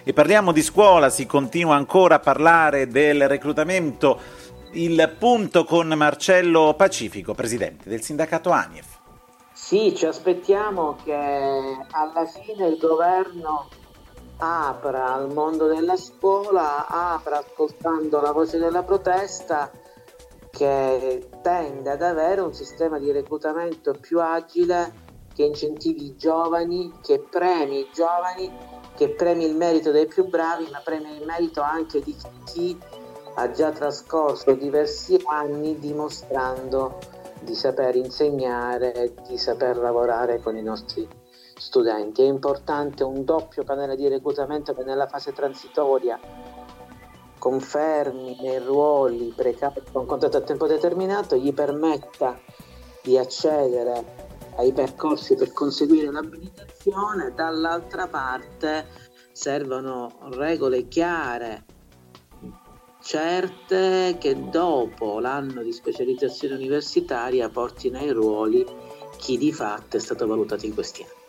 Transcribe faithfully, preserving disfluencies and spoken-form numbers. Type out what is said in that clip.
E parliamo di scuola, si continua ancora a parlare del reclutamento. Il punto con Marcello Pacifico, presidente del sindacato ANIEF. Sì, ci aspettiamo che alla fine il governo apra al mondo della scuola, apra ascoltando la voce della protesta, che tende ad avere un sistema di reclutamento più agile, che incentivi i giovani, che premi i giovani, che premi il merito dei più bravi, ma premi il merito anche di chi ha già trascorso diversi anni dimostrando di saper insegnare, di saper lavorare con i nostri studenti. È importante un doppio canale di reclutamento che nella fase transitoria confermi nei ruoli precari con contratto a tempo determinato, gli permetta di accedere ai percorsi per conseguire l'abilitazione. Dall'altra parte servono regole chiare, certe, che dopo l'anno di specializzazione universitaria portino ai ruoli chi di fatto è stato valutato in questi anni.